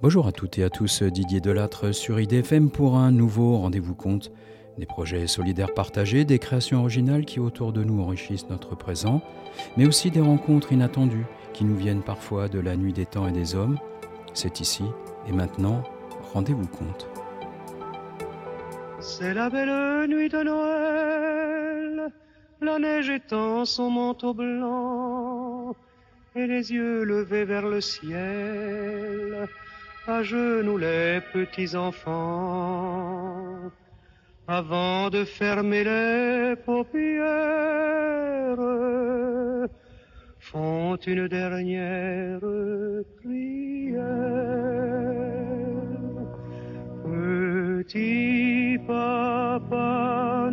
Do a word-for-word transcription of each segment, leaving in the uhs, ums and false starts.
Bonjour à toutes et à tous, Didier Delattre sur I D F M pour un nouveau rendez-vous conte. Des projets solidaires partagés, des créations originales qui autour de nous enrichissent notre présent, mais aussi des rencontres inattendues qui nous viennent parfois de la nuit des temps et des hommes. C'est ici et maintenant, rendez-vous conte. C'est la belle nuit de Noël, la neige étend son manteau blanc et les yeux levés vers le ciel, à genoux les petits enfants. Avant de fermer les paupières, font une dernière prière. Petit Papa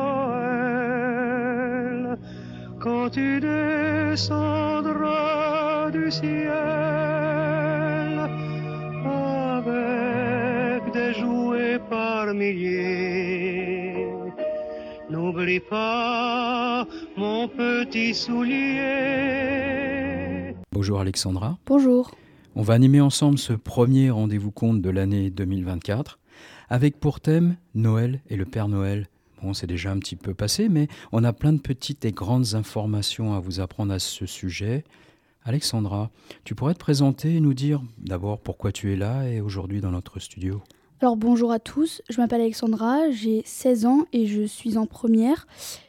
Noël, quand tu descendras du ciel avec des jouets par milliers, n'oublie pas mon petit soulier. Bonjour Alexandra. Bonjour. On va animer ensemble ce premier rendez-vous conte de l'année deux mille vingt-quatre avec pour thème Noël et le Père Noël. Bon, c'est déjà un petit peu passé, mais on a plein de petites et grandes informations à vous apprendre à ce sujet. Alexandra, tu pourrais te présenter et nous dire d'abord pourquoi tu es là et aujourd'hui dans notre studio. Alors bonjour à tous, je m'appelle Alexandra, j'ai seize ans et je suis en première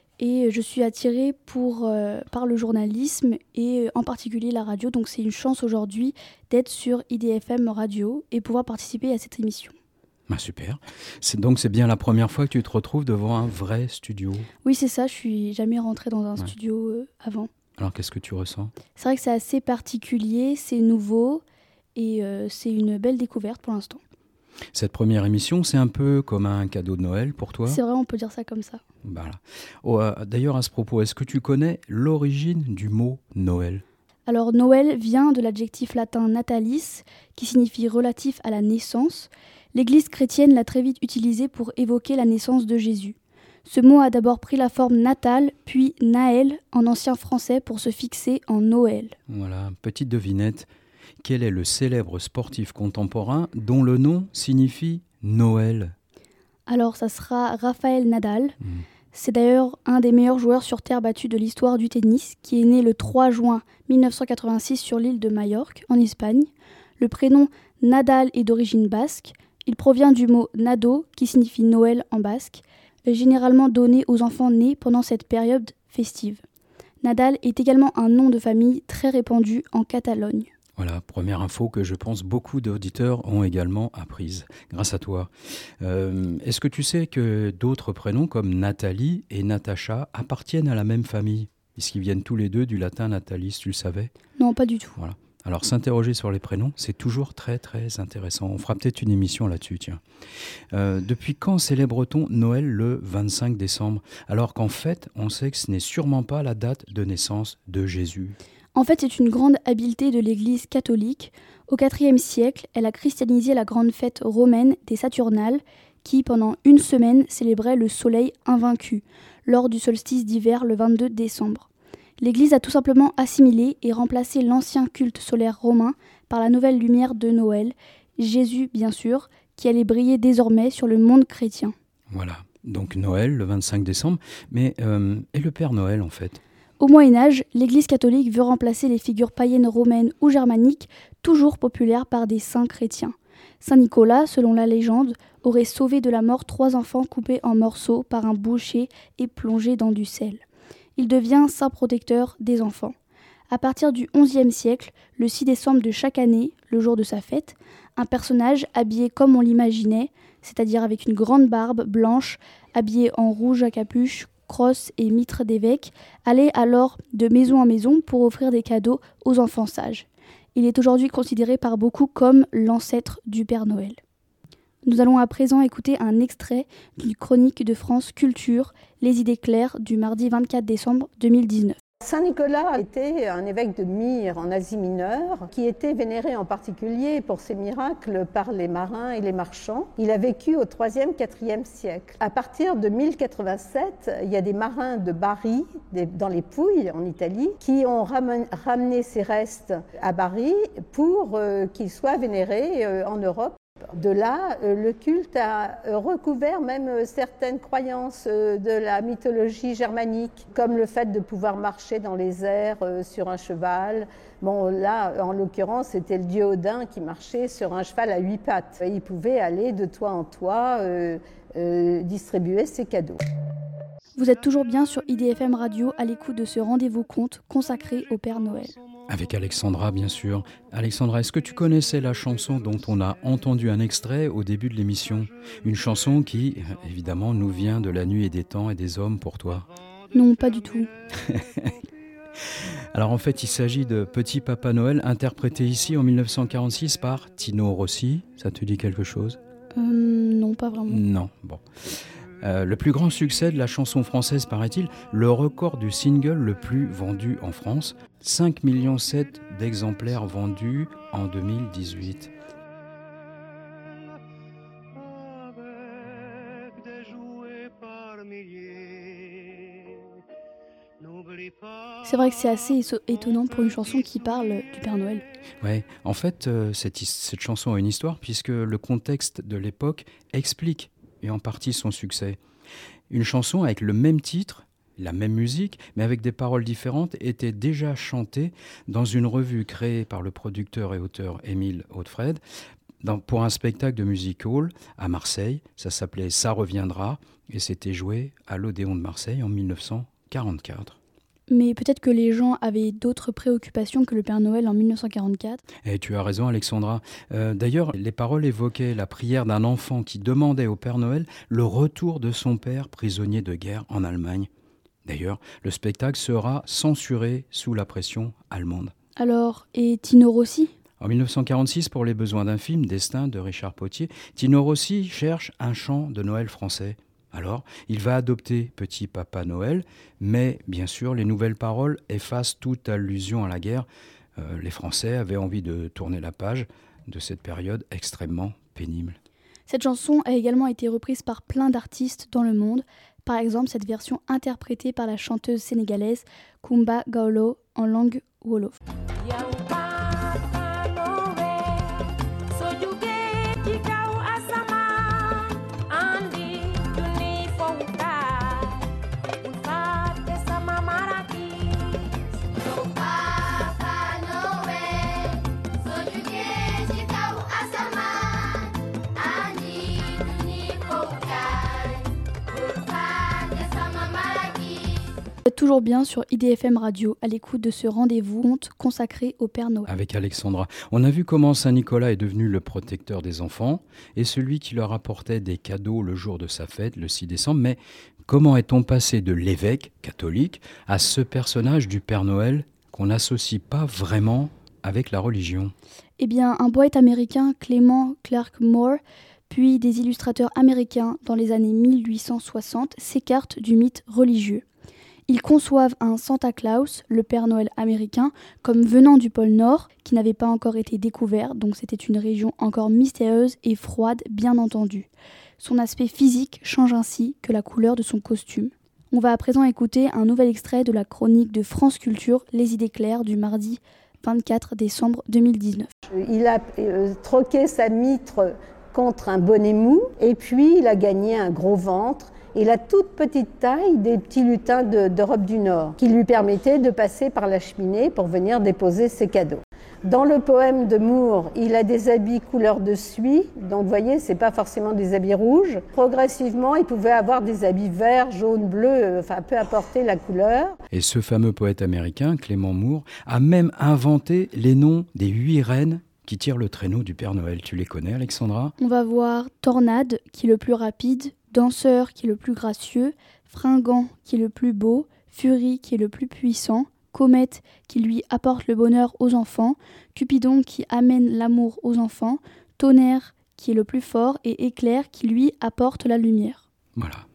et je suis attirée pour, euh, par le journalisme et en particulier la radio, donc c'est une chance aujourd'hui d'être sur I D F M Radio et pouvoir participer à cette émission. Ah, super. C'est, donc c'est bien la première fois que tu te retrouves devant un vrai studio. Oui c'est ça, je suis jamais rentrée dans un ouais. studio euh, avant. Alors qu'est-ce que tu ressens ? C'est vrai que c'est assez particulier, c'est nouveau et euh, c'est une belle découverte pour l'instant. Cette première émission, c'est un peu comme un cadeau de Noël pour toi ? C'est vrai, on peut dire ça comme ça. Voilà. Oh, euh, d'ailleurs, à ce propos, est-ce que tu connais l'origine du mot Noël ? Alors, Noël vient de l'adjectif latin natalis, qui signifie relatif à la naissance. L'Église chrétienne l'a très vite utilisé pour évoquer la naissance de Jésus. Ce mot a d'abord pris la forme natale, puis Naël en ancien français pour se fixer en Noël. Voilà, petite devinette. Quel est le célèbre sportif contemporain dont le nom signifie Noël ? Alors, ça sera Rafael Nadal. Mmh. C'est d'ailleurs un des meilleurs joueurs sur terre battue de l'histoire du tennis, qui est né le trois juin mille neuf cent quatre-vingt-six sur l'île de Majorque, en Espagne. Le prénom Nadal est d'origine basque. Il provient du mot nado, qui signifie Noël en basque, généralement donné aux enfants nés pendant cette période festive. Nadal est également un nom de famille très répandu en Catalogne. Voilà, première info que je pense beaucoup d'auditeurs ont également apprise, grâce à toi. Euh, est-ce que tu sais que d'autres prénoms comme Nathalie et Natacha appartiennent à la même famille, puisqu'ils viennent tous les deux du latin natalis, tu le savais ? Non, pas du tout. Voilà. Alors s'interroger sur les prénoms, c'est toujours très très intéressant. On fera peut-être une émission là-dessus, tiens. Euh, depuis quand célèbre-t-on Noël le vingt-cinq décembre ? Alors qu'en fait, on sait que ce n'est sûrement pas la date de naissance de Jésus. En fait, c'est une grande habileté de l'Église catholique. Au quatrième siècle, elle a christianisé la grande fête romaine des Saturnales, qui, pendant une semaine, célébrait le soleil invaincu, lors du solstice d'hiver le vingt-deux décembre. L'Église a tout simplement assimilé et remplacé l'ancien culte solaire romain par la nouvelle lumière de Noël, Jésus bien sûr, qui allait briller désormais sur le monde chrétien. Voilà, donc Noël le vingt-cinq décembre, mais euh, et le Père Noël en fait ? Au Moyen-Âge, l'Église catholique veut remplacer les figures païennes romaines ou germaniques, toujours populaires par des saints chrétiens. Saint Nicolas, selon la légende, aurait sauvé de la mort trois enfants coupés en morceaux par un boucher et plongés dans du sel. Il devient saint protecteur des enfants. À partir du onzième siècle, le six décembre de chaque année, le jour de sa fête, un personnage habillé comme on l'imaginait, c'est-à-dire avec une grande barbe blanche, habillé en rouge à capuche, crosse et mitre d'évêque, allait alors de maison en maison pour offrir des cadeaux aux enfants sages. Il est aujourd'hui considéré par beaucoup comme l'ancêtre du Père Noël. Nous allons à présent écouter un extrait d'une chronique de France Culture, Les idées claires, du mardi vingt-quatre décembre deux mille dix-neuf. Saint Nicolas était un évêque de Myre en Asie mineure qui était vénéré en particulier pour ses miracles par les marins et les marchands. Il a vécu au troisième quatrième siècle. À partir de mille quatre-vingt-sept, il y a des marins de Bari, dans les Pouilles en Italie, qui ont ramené ses restes à Bari pour qu'il soit vénéré en Europe. De là, le culte a recouvert même certaines croyances de la mythologie germanique, comme le fait de pouvoir marcher dans les airs sur un cheval. Bon, là, en l'occurrence, c'était le dieu Odin qui marchait sur un cheval à huit pattes. Il pouvait aller de toit en toit euh, euh, distribuer ses cadeaux. Vous êtes toujours bien sur I D F M Radio à l'écoute de ce rendez-vous conte consacré au Père Noël. Avec Alexandra, bien sûr. Alexandra, est-ce que tu connaissais la chanson dont on a entendu un extrait au début de l'émission ? Une chanson qui, évidemment, nous vient de la nuit et des temps et des hommes pour toi. Non, pas du tout. Alors en fait, il s'agit de Petit Papa Noël, interprété ici en dix-neuf cent quarante-six par Tino Rossi. Ça te dit quelque chose ? euh, Non, pas vraiment. Non, bon. Euh, le plus grand succès de la chanson française, paraît-il, le record du single le plus vendu en France, cinq virgule sept millions d'exemplaires vendus en deux mille dix-huit. C'est vrai que c'est assez étonnant pour une chanson qui parle du Père Noël. Ouais, en fait, euh, cette, cette chanson a une histoire puisque le contexte de l'époque explique et en partie son succès. Une chanson avec le même titre, la même musique, mais avec des paroles différentes, était déjà chantée dans une revue créée par le producteur et auteur Émile Hautefred dans, pour un spectacle de music hall à Marseille. Ça s'appelait « Ça reviendra » et c'était joué à l'Odéon de Marseille en dix-neuf cent quarante-quatre. Mais peut-être que les gens avaient d'autres préoccupations que le Père Noël en dix-neuf cent quarante-quatre. Et tu as raison, Alexandra. Euh, d'ailleurs, les paroles évoquaient la prière d'un enfant qui demandait au Père Noël le retour de son père prisonnier de guerre en Allemagne. D'ailleurs, le spectacle sera censuré sous la pression allemande. Alors, et Tino Rossi ? En dix-neuf cent quarante-six, pour les besoins d'un film, Destin de Richard Potier, Tino Rossi cherche un chant de Noël français. Alors, il va adopter Petit Papa Noël, mais bien sûr, les nouvelles paroles effacent toute allusion à la guerre. Euh, les Français avaient envie de tourner la page de cette période extrêmement pénible. Cette chanson a également été reprise par plein d'artistes dans le monde. Par exemple, cette version interprétée par la chanteuse sénégalaise Kumba Gawlo en langue wolof. Vous êtes toujours bien sur I D F M Radio à l'écoute de ce rendez-vous conte consacré au Père Noël. Avec Alexandra, on a vu comment Saint Nicolas est devenu le protecteur des enfants et celui qui leur apportait des cadeaux le jour de sa fête, le six décembre. Mais comment est-on passé de l'évêque catholique à ce personnage du Père Noël qu'on n'associe pas vraiment avec la religion ? Eh bien, un poète américain, Clement Clark Moore, puis des illustrateurs américains dans les années mille huit cent soixante s'écartent du mythe religieux. Ils conçoivent un Santa Claus, le Père Noël américain, comme venant du pôle Nord, qui n'avait pas encore été découvert, donc c'était une région encore mystérieuse et froide, bien entendu. Son aspect physique change ainsi que la couleur de son costume. On va à présent écouter un nouvel extrait de la chronique de France Culture, Les idées claires, du mardi vingt-quatre décembre deux mille dix-neuf. Il a euh, troqué sa mitre contre un bonnet mou, et puis il a gagné un gros ventre et la toute petite taille des petits lutins de, d'Europe du Nord, qui lui permettaient de passer par la cheminée pour venir déposer ses cadeaux. Dans le poème de Moore, il a des habits couleur de suie, donc vous voyez, c'est pas forcément des habits rouges. Progressivement, il pouvait avoir des habits verts, jaunes, bleus, enfin peu apporter la couleur. Et ce fameux poète américain, Clement Moore, a même inventé les noms des huit reines qui tirent le traîneau du Père Noël. Tu les connais, Alexandra ? On va voir Tornade, qui est le plus rapide, Danseur, qui est le plus gracieux, Fringant, qui est le plus beau, Fury, qui est le plus puissant, Comète, qui lui apporte le bonheur aux enfants, Cupidon, qui amène l'amour aux enfants, Tonnerre, qui est le plus fort, et Éclair, qui lui apporte la lumière. Voilà,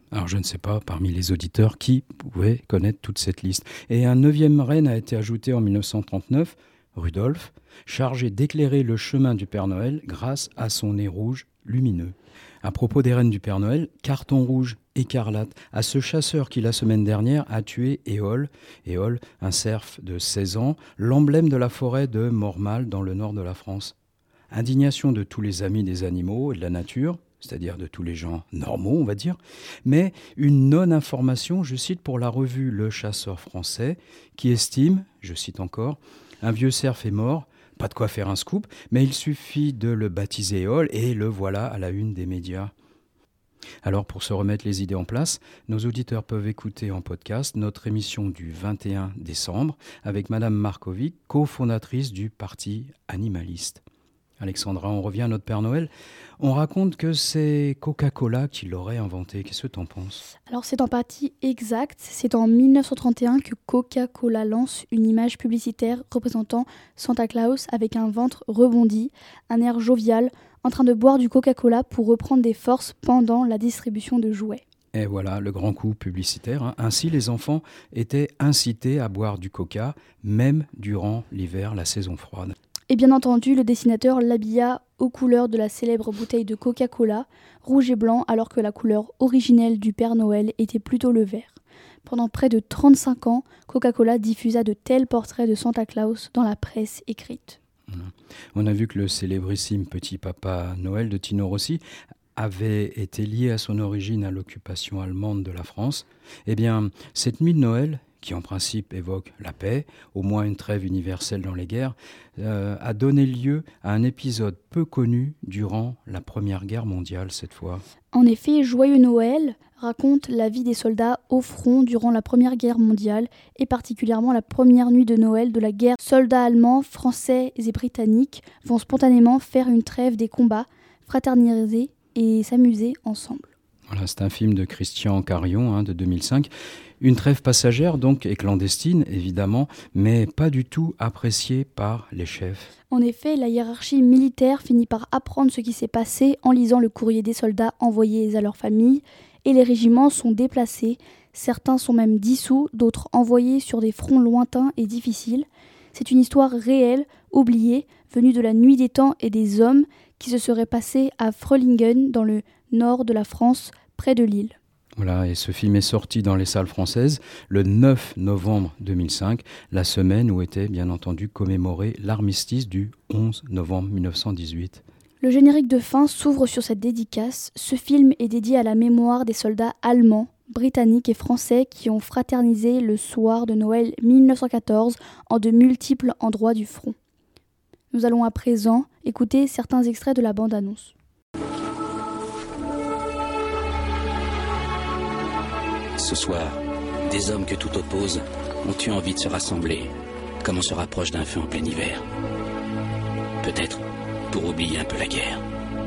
Alors je ne sais pas parmi les auditeurs qui pouvait connaître toute cette liste. Et un neuvième reine a été ajouté en dix-neuf cent trente-neuf, Rudolf, chargé d'éclairer le chemin du Père Noël grâce à son nez rouge lumineux. À propos des reines du Père Noël, carton rouge écarlate à ce chasseur qui la semaine dernière a tué Éole, Éole, un cerf de seize ans, l'emblème de la forêt de Mormal dans le nord de la France. Indignation de tous les amis des animaux et de la nature, c'est-à-dire de tous les gens normaux, on va dire, mais une non-information, je cite pour la revue Le Chasseur français, qui estime, je cite encore, « Un vieux cerf est mort, pas de quoi faire un scoop, mais il suffit de le baptiser Éole et le voilà à la une des médias. » Alors pour se remettre les idées en place, nos auditeurs peuvent écouter en podcast notre émission du vingt et un décembre avec Madame Markovic, cofondatrice du Parti animaliste. Alexandra, on revient à notre Père Noël. On raconte que c'est Coca-Cola qui l'aurait inventé. Qu'est-ce que tu en penses ? Alors c'est en partie exact. C'est en dix-neuf cent trente et un que Coca-Cola lance une image publicitaire représentant Santa Claus avec un ventre rebondi, un air jovial, en train de boire du Coca-Cola pour reprendre des forces pendant la distribution de jouets. Et voilà, le grand coup publicitaire. Hein. Ainsi, les enfants étaient incités à boire du Coca, même durant l'hiver, la saison froide. Et bien entendu, le dessinateur l'habilla aux couleurs de la célèbre bouteille de Coca-Cola, rouge et blanc, alors que la couleur originelle du Père Noël était plutôt le vert. Pendant près de trente-cinq ans, Coca-Cola diffusa de tels portraits de Santa Claus dans la presse écrite. On a vu que le célébrissime Petit Papa Noël de Tino Rossi avait été lié à son origine à l'occupation allemande de la France. Eh bien, cette nuit de Noël, qui en principe évoque la paix, au moins une trêve universelle dans les guerres, euh, a donné lieu à un épisode peu connu durant la Première Guerre mondiale cette fois. En effet, Joyeux Noël raconte la vie des soldats au front durant la Première Guerre mondiale et particulièrement la première nuit de Noël de la guerre. Soldats allemands, français et britanniques vont spontanément faire une trêve des combats, fraterniser et s'amuser ensemble. Voilà, c'est un film de Christian Carion hein, de deux mille cinq. Une trêve passagère donc et clandestine évidemment, mais pas du tout appréciée par les chefs. En effet, la hiérarchie militaire finit par apprendre ce qui s'est passé en lisant le courrier des soldats envoyés à leurs familles et les régiments sont déplacés. Certains sont même dissous, d'autres envoyés sur des fronts lointains et difficiles. C'est une histoire réelle, oubliée, venue de la nuit des temps et des hommes qui se serait passée à Freulingen dans le nord de la France, près de Lille. Voilà, et ce film est sorti dans les salles françaises le neuf novembre deux mille cinq, la semaine où était bien entendu commémoré l'armistice du onze novembre mille neuf cent dix-huit. Le générique de fin s'ouvre sur cette dédicace. Ce film est dédié à la mémoire des soldats allemands, britanniques et français qui ont fraternisé le soir de Noël mille neuf cent quatorze en de multiples endroits du front. Nous allons à présent écouter certains extraits de la bande-annonce. Ce soir, des hommes que tout oppose ont eu envie de se rassembler, comme on se rapproche d'un feu en plein hiver. Peut-être pour oublier un peu la guerre.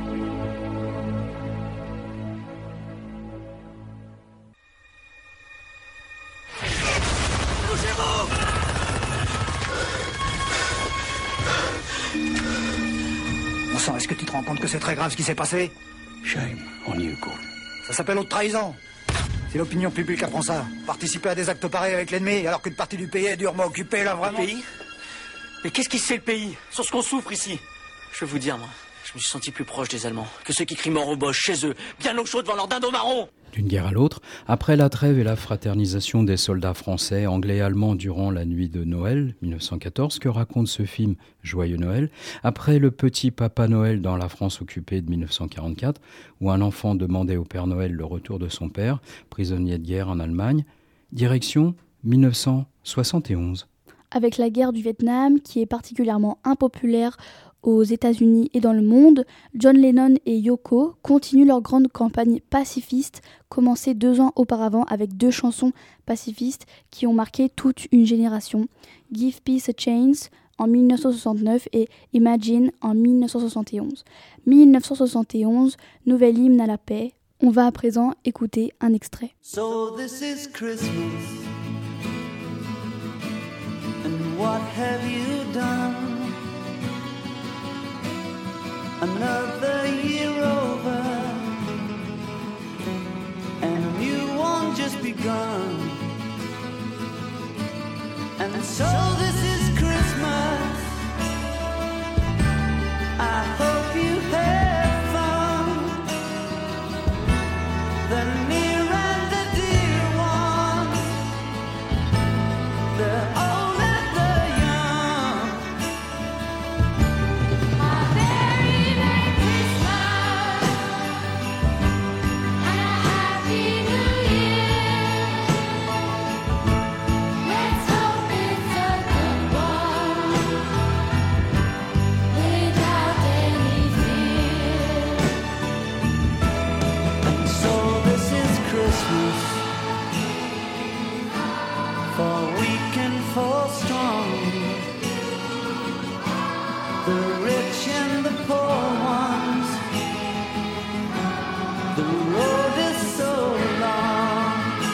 Bon sang, est-ce que tu te rends compte que c'est très grave ce qui s'est passé? Shame on you, Gordon. Ça s'appelle haute trahison. C'est l'opinion publique apprend ça. Participer à des actes pareils avec l'ennemi, alors qu'une partie du pays est durement occupée, là, vraiment. Le pays? Mais qu'est-ce qui se fait, le pays? Sur ce qu'on souffre ici? Je vais vous dire, moi, je me suis senti plus proche des Allemands que ceux qui crient mort aux Boches chez eux, bien au chaud devant leur dindon marron. D'une guerre à l'autre, après la trêve et la fraternisation des soldats français, anglais et allemands durant la nuit de Noël mille neuf cent quatorze, que raconte ce film Joyeux Noël, après le petit Papa Noël dans la France occupée de mille neuf cent quarante-quatre, où un enfant demandait au Père Noël le retour de son père, prisonnier de guerre en Allemagne, direction mille neuf cent soixante et onze. Avec la guerre du Vietnam, qui est particulièrement impopulaire aux États-Unis et dans le monde, John Lennon et Yoko continuent leur grande campagne pacifiste, commencée deux ans auparavant avec deux chansons pacifistes qui ont marqué toute une génération. Give Peace a Chance en mille neuf cent soixante-neuf et Imagine en mille neuf cent soixante et onze. mille neuf cent soixante et onze, nouvel hymne à la paix. On va à présent écouter un extrait. So this is Christmas, and what have you done? Another year over, and a new the rich and the poor ones. The road is so long,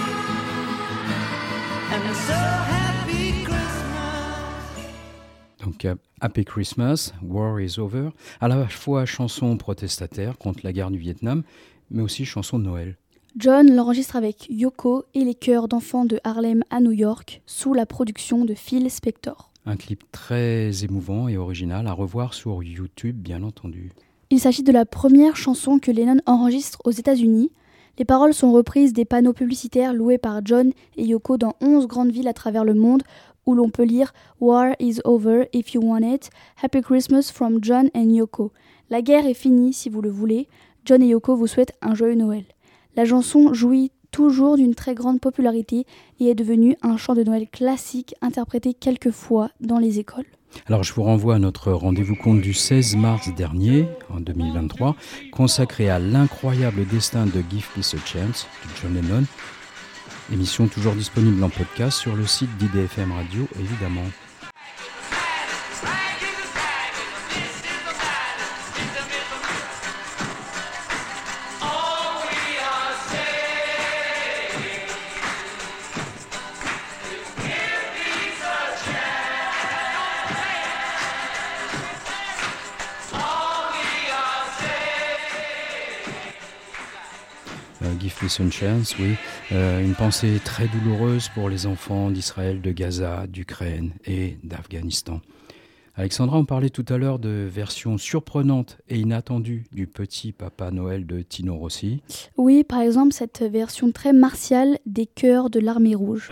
and so happy Christmas. Donc Happy Christmas, War is Over, à la fois chanson protestataire contre la guerre du Vietnam, mais aussi chanson de Noël. John l'enregistre avec Yoko et les chœurs d'enfants de Harlem à New York, sous la production de Phil Spector. Un clip très émouvant et original à revoir sur YouTube, bien entendu. Il s'agit de la première chanson que Lennon enregistre aux États-Unis. Les paroles sont reprises des panneaux publicitaires loués par John et Yoko dans onze grandes villes à travers le monde, où l'on peut lire « War is over if you want it. Happy Christmas from John and Yoko ». La guerre est finie si vous le voulez. John et Yoko vous souhaitent un joyeux Noël. La chanson jouit toujours d'une très grande popularité et est devenue un chant de Noël classique interprété quelques fois dans les écoles. Alors je vous renvoie à notre rendez-vous compte du seize mars dernier, en deux mille vingt-trois, consacré à l'incroyable destin de Give Peace a Chance de John Lennon. Émission toujours disponible en podcast sur le site d'I D F M Radio, évidemment. Give Peace a Chance, oui. Euh, une pensée très douloureuse pour les enfants d'Israël, de Gaza, d'Ukraine et d'Afghanistan. Alexandra, on parlait tout à l'heure de versions surprenantes et inattendues du petit Papa Noël de Tino Rossi. Oui, par exemple, cette version très martiale des chœurs de l'Armée Rouge.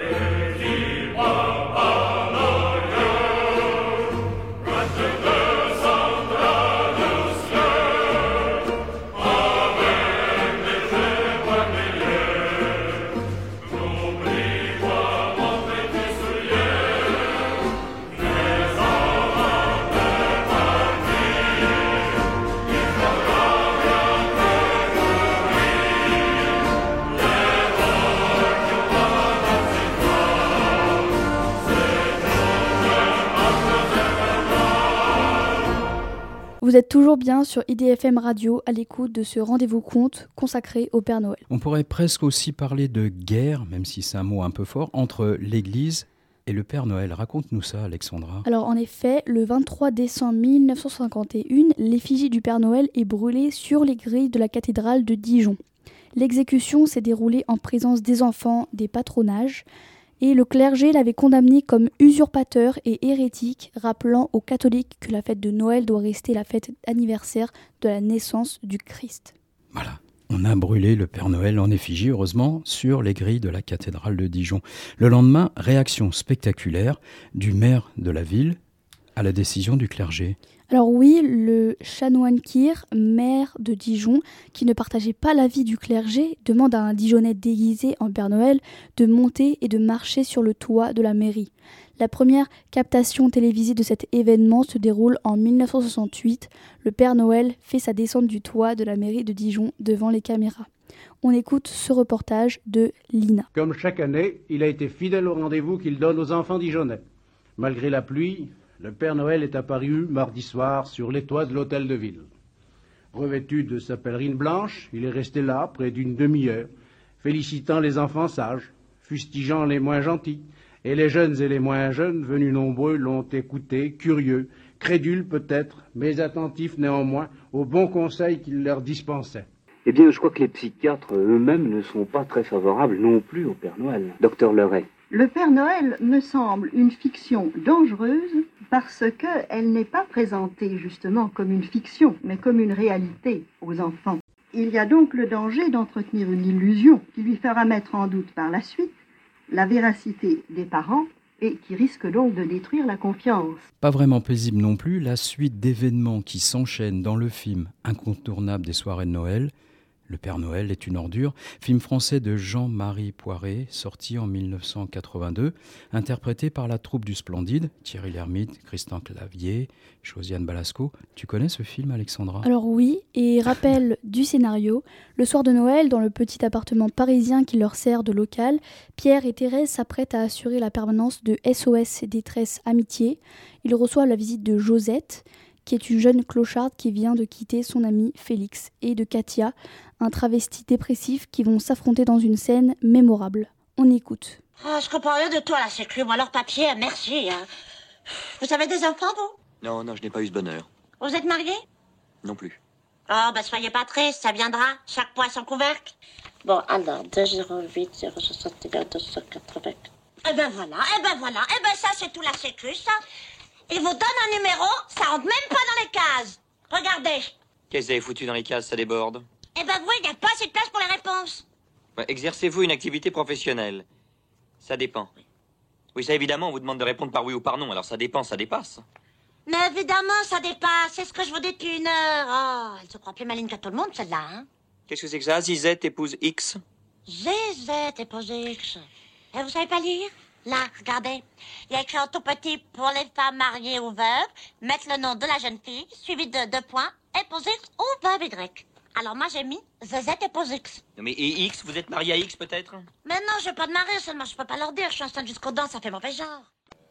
Vous êtes toujours bien sur I D F M Radio à l'écoute de ce rendez-vous conte consacré au Père Noël. On pourrait presque aussi parler de guerre, même si c'est un mot un peu fort, entre l'Église et le Père Noël. Raconte-nous ça, Alexandra. Alors en effet, le vingt-trois décembre mille neuf cent cinquante et un, l'effigie du Père Noël est brûlée sur les grilles de la cathédrale de Dijon. L'exécution s'est déroulée en présence des enfants des patronages. Et le clergé l'avait condamné comme usurpateur et hérétique, rappelant aux catholiques que la fête de Noël doit rester la fête anniversaire de la naissance du Christ. Voilà, on a brûlé le Père Noël en effigie, heureusement, sur les grilles de la cathédrale de Dijon. Le lendemain, réaction spectaculaire du maire de la ville à la décision du clergé. Alors oui, le chanoine Kir, maire de Dijon, qui ne partageait pas l'avis du clergé, demande à un Dijonnais déguisé en Père Noël de monter et de marcher sur le toit de la mairie. La première captation télévisée de cet événement se déroule en mille neuf cent soixante-huit. Le Père Noël fait sa descente du toit de la mairie de Dijon devant les caméras. On écoute ce reportage de Lina. Comme chaque année, il a été fidèle au rendez-vous qu'il donne aux enfants dijonnais. Malgré la pluie, le Père Noël est apparu mardi soir sur les toits de l'hôtel de ville. Revêtu de sa pèlerine blanche, il est resté là près d'une demi-heure, félicitant les enfants sages, fustigeant les moins gentils, et les jeunes et les moins jeunes, venus nombreux, l'ont écouté, curieux, crédules peut-être, mais attentifs néanmoins aux bons conseils qu'il leur dispensait. Eh bien, je crois que les psychiatres eux-mêmes ne sont pas très favorables non plus au Père Noël. Docteur Leray. Le Père Noël me semble une fiction dangereuse parce qu'elle n'est pas présentée justement comme une fiction, mais comme une réalité aux enfants. Il y a donc le danger d'entretenir une illusion qui lui fera mettre en doute par la suite la véracité des parents et qui risque donc de détruire la confiance. Pas vraiment paisible non plus, la suite d'événements qui s'enchaînent dans le film incontournable des soirées de Noël. Le Père Noël est une ordure, film français de Jean-Marie Poiré, sorti en mille neuf cent quatre-vingt-deux, interprété par la troupe du Splendide, Thierry Lhermitte, Christian Clavier, Josiane Balasco. Tu connais ce film, Alexandra ? Alors oui, et rappel du scénario, le soir de Noël, dans le petit appartement parisien qui leur sert de local, Pierre et Thérèse s'apprêtent à assurer la permanence de S O S Détresse Amitié. Ils reçoivent la visite de Josette, qui est une jeune clocharde qui vient de quitter son ami Félix, et de Katia, un travesti dépressif qui vont s'affronter dans une scène mémorable. On écoute. Oh, je comprends rien de toi, la sécu. Moi, leur papier, merci. Hein. Vous avez des enfants, vous? Non, non, je n'ai pas eu ce bonheur. Vous êtes mariés? Non plus. Oh, bah soyez pas triste, ça viendra. Chaque poids son couvercle. Bon, alors, deux zéro huit zéro soixante et un deux cent quatre-vingts. Eh ben voilà, eh ben voilà, eh ben ça, c'est tout la sécu, ça. Ils vous donnent un numéro, ça rentre même pas dans les cases. Regardez. Qu'est-ce que vous avez foutu dans les cases, ça déborde? Eh ben oui, il n'y a pas assez de place pour les réponses. Ouais, exercez-vous une activité professionnelle? Ça dépend. Oui, ça évidemment, on vous demande de répondre par oui ou par non, alors ça dépend, ça dépasse. Mais évidemment, ça dépasse, c'est ce que je vous dis depuis une heure. Oh, elle se croit plus maligne que tout le monde, celle-là, hein. Qu'est-ce que c'est que ça? Zizette épouse X? Zizette épouse X. Et vous savez pas lire? Là, regardez. Il y a écrit en tout petit pour les femmes mariées ou veuves, mettre le nom de la jeune fille, suivi de deux points, épouse X ou veuve Y. Alors moi j'ai mis Zizette épouse X. Non mais et X, vous êtes marié à X peut-être? Mais non, je veux pas de mari, seulement je peux pas leur dire, je suis enceinte jusqu'aux dents, ça fait mauvais genre.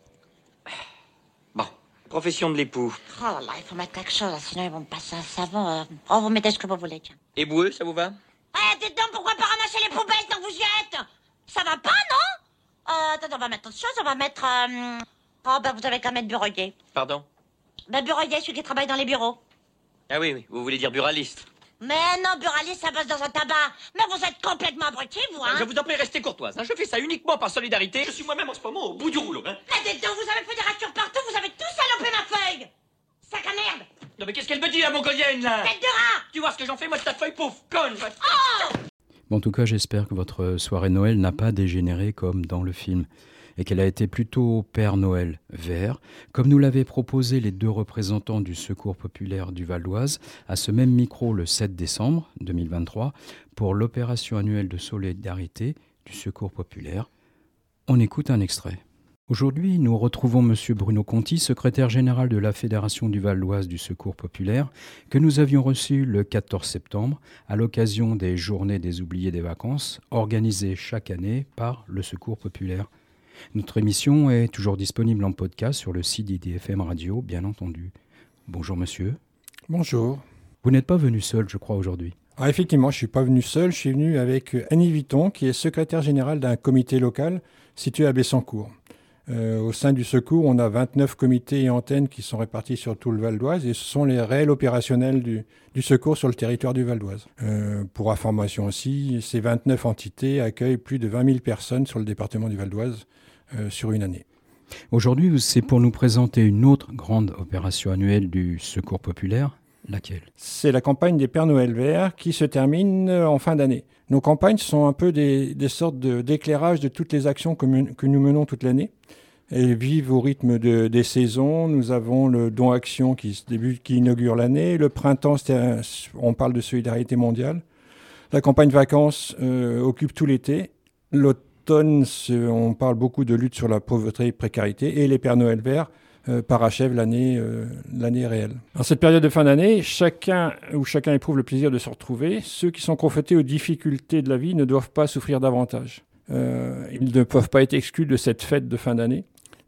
Bon, profession de l'époux. Oh là là, il faut mettre quelque chose, sinon ils vont me passer un savon. Euh... Oh, vous mettez ce que vous voulez, tiens. Éboueux, ça vous va? Eh, dites donc, pourquoi pas ramasser les poubelles tant que vous y êtes? Ça va pas, non? Euh, attends, on va mettre autre chose, on va mettre... Euh... Oh, ben vous avez qu'à mettre bureauier. Pardon? Ben bureauier, celui qui travaille dans les bureaux. Ah oui, oui, vous voulez dire buraliste? Mais non, buraliste, ça bosse dans un tabac. Mais vous êtes complètement abrutis, vous, hein? Je vous en prie, restez courtoise, hein. Je fais ça uniquement par solidarité. Je suis moi-même en ce moment au bout du rouleau, hein. Eh, dites donc, vous avez fait des ratures partout, vous avez tous salopé ma feuille. Sac à merde. Non mais qu'est-ce qu'elle me dit, la mongolienne, là? Tête de rat. Tu vois ce que j'en fais, moi, de ta feuille, pauvre conne. Oh! En tout cas, j'espère que votre soirée Noël n'a pas dégénéré comme dans le film, et qu'elle a été plutôt Père Noël vert, comme nous l'avaient proposé les deux représentants du Secours populaire du Val d'Oise à ce même micro le sept décembre deux mille vingt-trois pour l'opération annuelle de solidarité du Secours populaire. On écoute un extrait. Aujourd'hui, nous retrouvons M. Bruno Conti, secrétaire général de la Fédération du Val d'Oise du Secours populaire, que nous avions reçu le quatorze septembre à l'occasion des Journées des oubliés des vacances, organisées chaque année par le Secours populaire. Notre émission est toujours disponible en podcast sur le site d'I D F M Radio, bien entendu. Bonjour monsieur. Bonjour. Vous n'êtes pas venu seul, je crois, aujourd'hui. Ah, effectivement, je ne suis pas venu seul, je suis venu avec Annie Vitton, qui est secrétaire générale d'un comité local situé à Bessancourt. Euh, au sein du Secours, on a vingt-neuf comités et antennes qui sont répartis sur tout le Val d'Oise et ce sont les réels opérationnels du, du Secours sur le territoire du Val d'Oise. Euh, pour information aussi, ces vingt-neuf entités accueillent plus de vingt mille personnes sur le département du Val d'Oise euh, sur une année. Aujourd'hui, c'est pour nous présenter une autre grande opération annuelle du Secours populaire. Laquelle? C'est la campagne des Pères Noël verts qui se termine en fin d'année. Nos campagnes sont un peu des, des sortes de, d'éclairage de toutes les actions que, men- que nous menons toute l'année. Elles vivent au rythme de, des saisons. Nous avons le don action qui, se débute, qui inaugure l'année. Le printemps, un, on parle de solidarité mondiale. La campagne vacances euh, occupe tout l'été. L'automne, on parle beaucoup de lutte sur la pauvreté et précarité. Et les Pères Noël verts Euh, parachève l'année, euh, l'année réelle. En cette période de fin d'année, chacun ou chacun éprouve le plaisir de se retrouver. Ceux qui sont confrontés aux difficultés de la vie ne doivent pas souffrir davantage. Euh, ils ne peuvent pas être exclus de cette fête de fin d'année.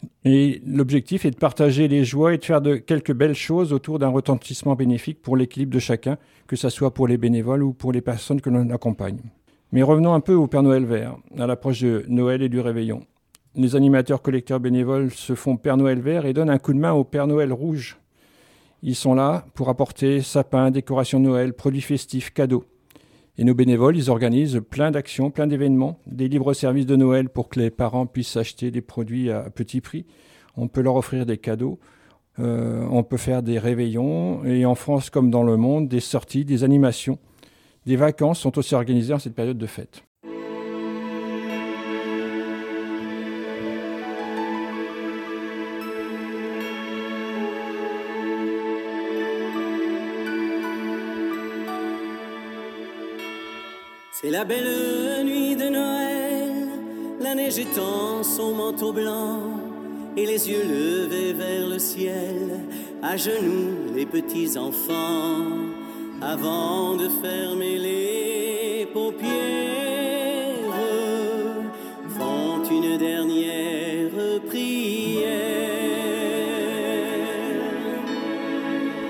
Et l'objectif est de partager les joies et de faire de quelques belles choses autour d'un retentissement bénéfique pour l'équilibre de chacun, que ce soit pour les bénévoles ou pour les personnes que l'on accompagne. Mais revenons un peu au Père Noël vert, à l'approche de Noël et du réveillon. Les animateurs collecteurs bénévoles se font Père Noël vert et donnent un coup de main au Père Noël rouge. Ils sont là pour apporter sapins, décorations de Noël, produits festifs, cadeaux. Et nos bénévoles, ils organisent plein d'actions, plein d'événements, des libres-services de Noël pour que les parents puissent acheter des produits à petit prix. On peut leur offrir des cadeaux, euh, on peut faire des réveillons et en France comme dans le monde, des sorties, des animations. Des vacances sont aussi organisées en cette période de fête. C'est la belle nuit de Noël, la neige étend son manteau blanc et les yeux levés vers le ciel, à genoux les petits enfants, avant de fermer les paupières, font une dernière prière.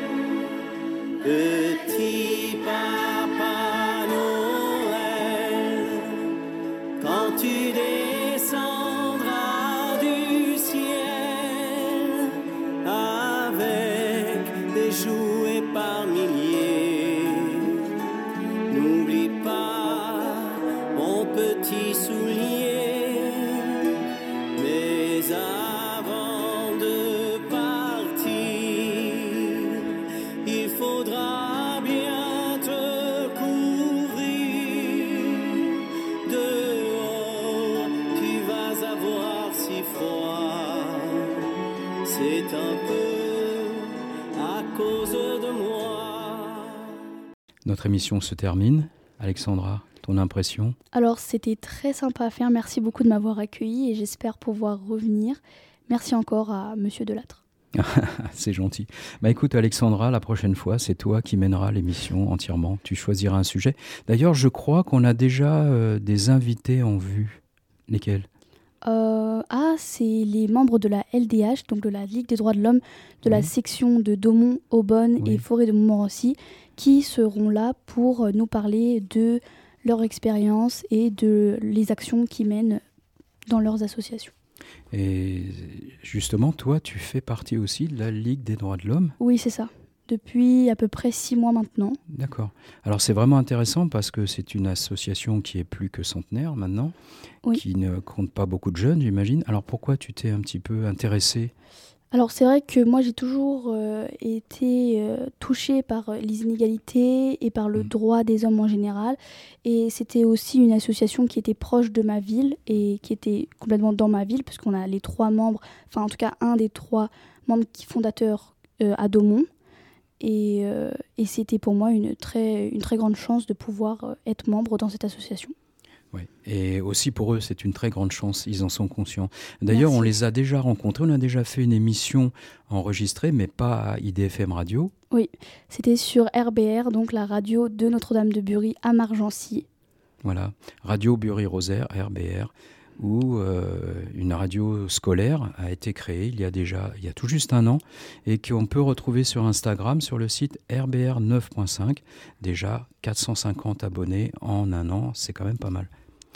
Petit Papa Noël, quand tu descendras du ciel avec des jouets par milliers, n'oublie pas mon petit soulier, mais avant de partir, il faudra bien te couvrir. Dehors, tu vas avoir si froid, c'est un peu à cause de moi. Notre émission se termine. Alexandra, ton impression ? Alors c'était très sympa à faire, merci beaucoup de m'avoir accueilli et j'espère pouvoir revenir. Merci encore à Monsieur Delattre. C'est gentil. Bah écoute Alexandra, la prochaine fois, c'est toi qui mèneras l'émission entièrement. Tu choisiras un sujet. D'ailleurs, je crois qu'on a déjà euh, des invités en vue. Lesquels ? Euh, ah, c'est les membres de la L D H, donc de la Ligue des droits de l'homme, de la Oui. section de Daumont, Aubonne Oui. et Forêt de Montmorency, qui seront là pour nous parler de leur expérience et de les actions qu'ils mènent dans leurs associations. Et justement, toi, tu fais partie aussi de la Ligue des droits de l'homme ? Oui, c'est ça. Depuis à peu près six mois maintenant. D'accord. Alors c'est vraiment intéressant parce que c'est une association qui est plus que centenaire maintenant, Oui. qui ne compte pas beaucoup de jeunes, j'imagine. Alors pourquoi tu t'es un petit peu intéressée ? Alors c'est vrai que moi j'ai toujours euh, été euh, touchée par euh, les inégalités et par le Mmh. droit des hommes en général. Et c'était aussi une association qui était proche de ma ville et qui était complètement dans ma ville, puisqu'on a les trois membres, enfin en tout cas un des trois membres qui fondateurs euh, à Daumont. Et, euh, et c'était pour moi une très, une très grande chance de pouvoir euh, être membre dans cette association. Oui. Et aussi pour eux, c'est une très grande chance, ils en sont conscients. D'ailleurs, Merci. on les a déjà rencontrés, on a déjà fait une émission enregistrée, mais pas à I D F M Radio. Oui, c'était sur R B R, donc la radio de Notre-Dame-de-Bury à Margency. Voilà, Radio Bury-Rosaire, R B R, où euh, une radio scolaire a été créée il y a déjà, il y a tout juste un an, et qu'on peut retrouver sur Instagram, sur le site R B R neuf point cinq. Déjà quatre cent cinquante abonnés en un an, c'est quand même pas mal.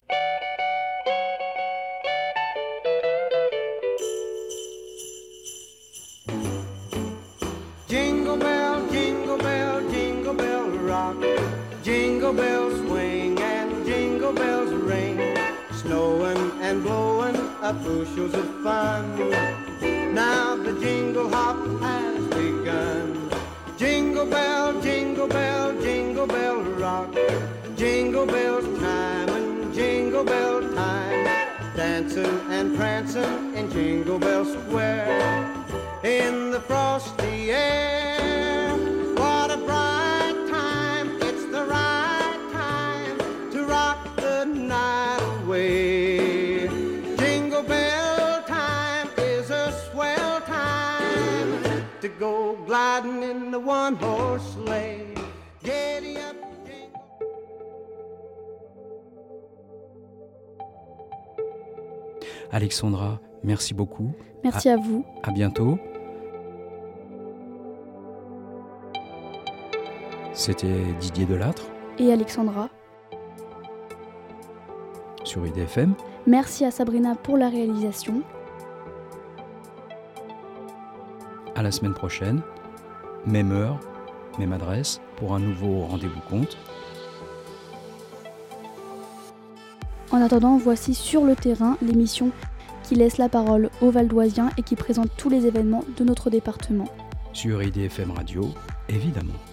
Jingle bell, jingle bell, jingle bell rock. Jingle bells swing and jingle bells ring. Snowing and blowing up bushels of fun. Now the jingle hop has begun. Jingle bell, jingle bell, jingle bell rock. Jingle bells chime and jingle bell time. Dancing and prancing in Jingle Bell Square. In the frosty air, what a bright time. It's the right time to rock the night away. Jingle bell time is a swell time to go gliding in the one-horse sleigh. Giddy up, jingle. Alexandra, merci beaucoup. Merci à, à vous. À bientôt. C'était Didier Delattre. Et Alexandra. Sur I D F M. Merci à Sabrina pour la réalisation. À la semaine prochaine. Même heure, même adresse pour un nouveau rendez-vous compte. En attendant, voici Sur le terrain, l'émission qui laisse la parole aux Valdoisiens et qui présente tous les événements de notre département. Sur I D F M Radio, évidemment.